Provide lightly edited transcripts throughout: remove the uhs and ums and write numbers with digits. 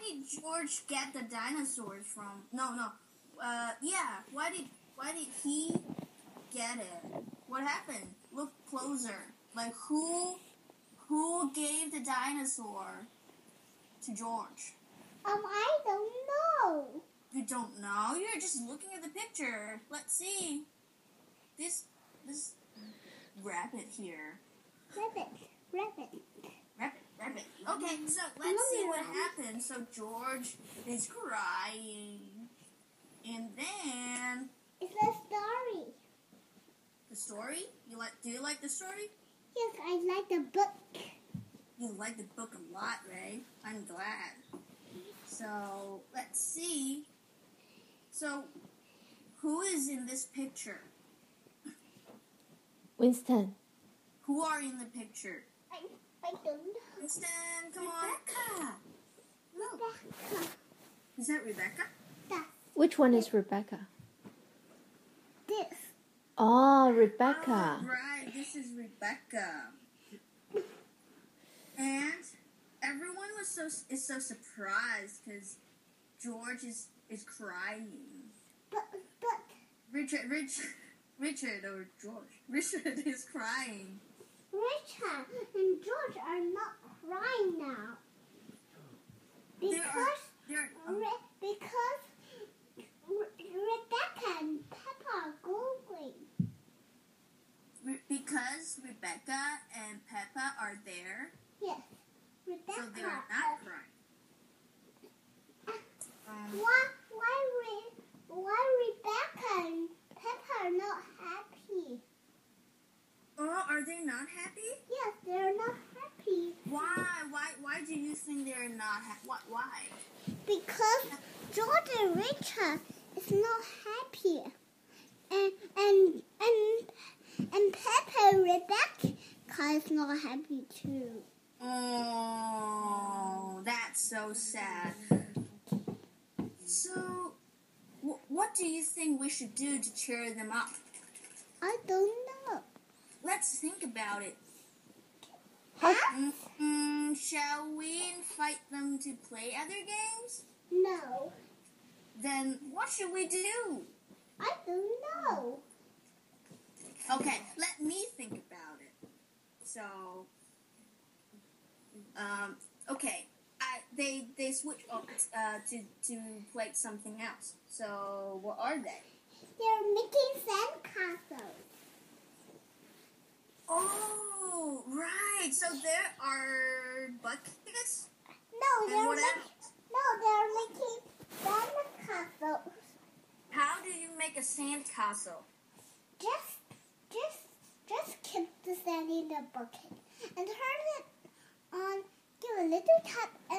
did George get the dinosaurs from? No. Yeah. Why did he get it? What happened? Look closer. Like who gave the dinosaur to George? I don't know. You don't know? You're just looking at the picture. Let's see. This rabbit here. Rabbit. Rabbit. Okay, so let's see what happened. So George is crying. And then It's a story. the story? Do you like the story? Yes, I like the book. You like the book a lot, Ray. I'm glad. So let's see. So who is in this picture? Winston. Who are in the picture? I don't know. Winston, come on. Rebecca. Is that Rebecca? Which one is Rebecca? This. Oh, Rebecca. Oh, right, this is Rebecca. And everyone is so surprised because George is crying. But Richard or George. Richard is crying. Richard and George are not crying now. Because Rebecca and Peppa are going. Because Rebecca and Peppa are there, Yes. Rebecca. so they are not crying. Why Rebecca and Peppa are not happy? Oh, are they not happy? Yes, they're not happy. Why do you think they're not happy? Why? Because George and Richard is not happy. And Peppa and Rebecca is not happy too. Oh, that's so sad. So, what do you think we should do to cheer them up? I don't know. Let's think about it. Huh? Shall we invite them to play other games? No. Then what should we do? I don't know. Okay, let me think about it. So, okay, they switch up to play something else. So what are they? They're making sandcastles. Oh, right. So there are buckets. No, And what else? they're making sandcastles. How do you make a sand castle? Just keep the sand in the bucket and turn it on. Give a little tap and.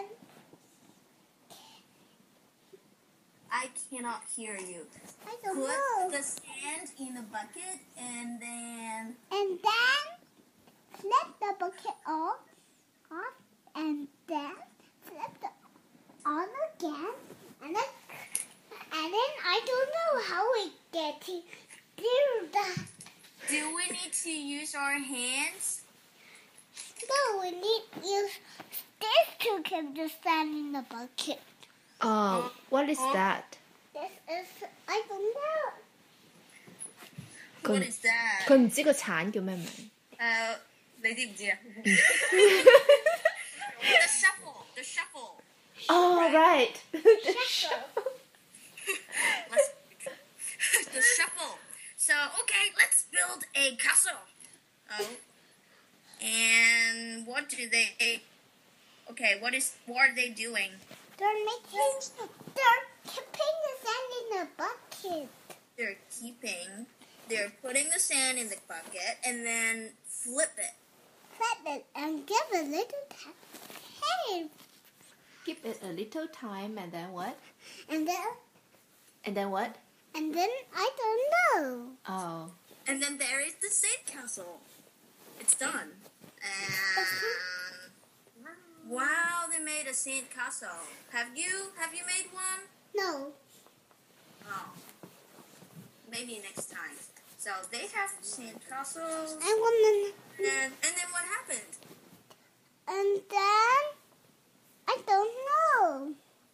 I cannot hear you. I don't Put know. the sand in the bucket and then. And then flip the bucket off, and then flip it on again, and then I don't know how we get to do that. Do we need to use our hands? No, we need to use this to keep the sand in the bucket. Oh, what is that? This is I don't know. What is that? 佢唔知個鏟叫咩名。 你知唔知啊？ The shuffle. Oh, right. The shuffle. So, okay, let's build a castle. Oh. And what do they... Okay, what are they doing? They're keeping the sand in the bucket. They're putting the sand in the bucket and then flip it. Flip it and give a little tap. Hey! Give it a little time and then what? And then what? And then I don't know. Oh. And then there is the sand castle. It's done. And wow, they made a sand castle. Have you made one? No. Oh. Maybe next time. So they have sand castles. I And then what happened? And then I don't know.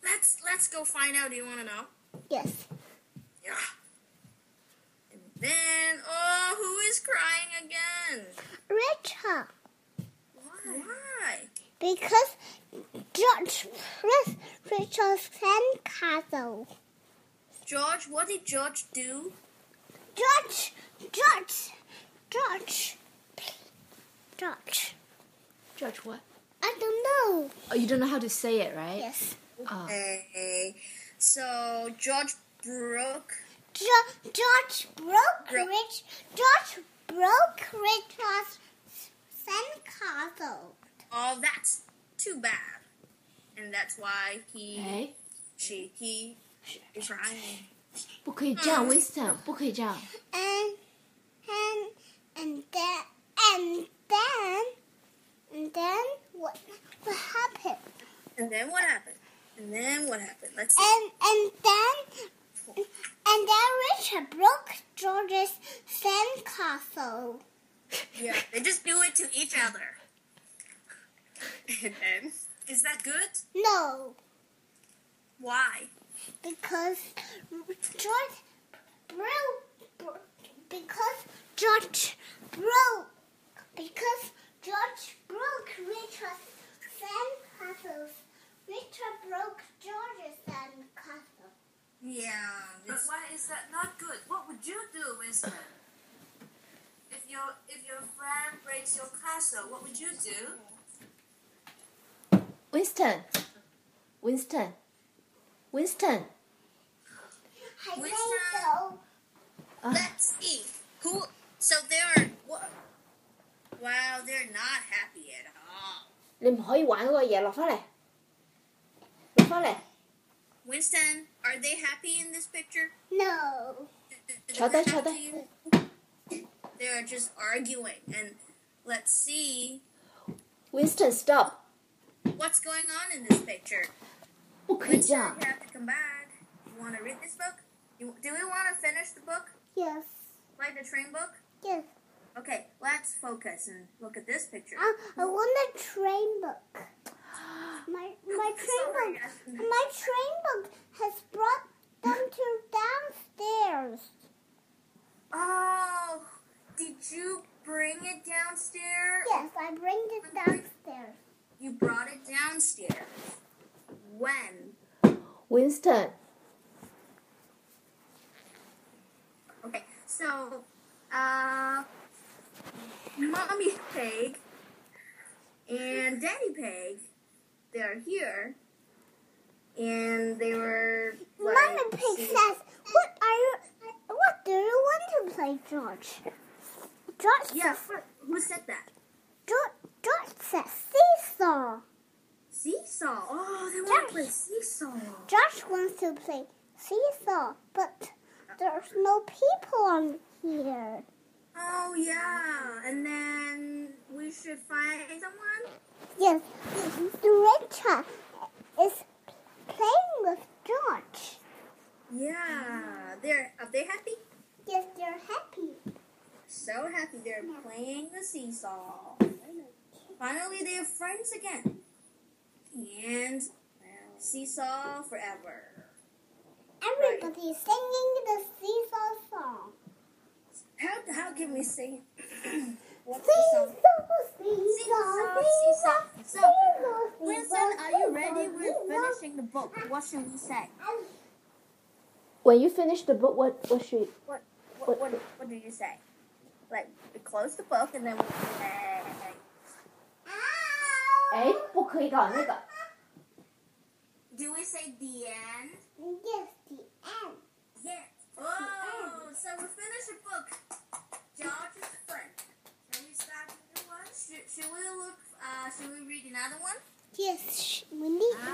let's go find out. Do you want to know? Yes. Yeah. And then, who is crying again? Richard. Why? Because George pressed Richard's sandcastle. George, what did George do? George. George, what? I don't know. Oh, you don't know how to say it, right? Yes. Oh. Okay. So George broke. George broke Richard's sandcastle. Oh, that's too bad. And that's why he is crying. 不可以这样 Winston， 不可以这样。 And then what happened? And then what happened? Let's see. And then Richard broke George's sandcastle. Yeah, they just do it to each other. And then, is that good? No, Why? because George broke Richard's sandcastle. Richard broke George's sandcastle. Yeah. But why is that not good? What would you do, Winston? If your friend breaks your castle, what would you do? Winston. I think Richard. so. Let's see. Who? So they're what? Wow, they're not happy at all. 你唔可以玩嗰個嘢，落翻嚟，落翻嚟， Winston, are they happy in this picture? No. 坐低坐低。 They're just arguing, and let's see Winston, stop！ what's going on in this picture. 不可以这 Winston, 样 you。have to come back. You want to read this book? Do we want to finish the book, Yes. like the train book? Yes. Okay, let's focus and look at this picture. I want a train book. My Sorry, train book has brought them to downstairs. Oh, did you bring it downstairs? Yes, I bring it downstairs. You brought it downstairs. When? Winston， Okay, so, Mommy Pig and Daddy Pig, they're here, and they were like, Mama Pig says, "What do you want to play, George?" George Yeah, says, who said that? George says seesaw. Seesaw. Oh, they want to play seesaw. George wants to play seesaw, but there's no people on here. Oh, yeah, and then we should find someone? Yes, Richard is playing with George. Yeah, are they happy? Yes, they're happy. So happy they're playing the seesaw. Finally, they have friends again. And seesaw forever. Everybody is singing the seesaw song. How can we sing? What's the Seesaw, song? seesaw, So, seesaw. Winston, are you ready? We're finishing the book. What should we say? When you finish the book, what should What do you say? Like, we close the book and then we say... 哎，不可以搞那个。 Do we say the end? Yes, the end. Yes. Oh, so we finished the book. George's friend. Can we start a new one? Should we read another one? Yes, we need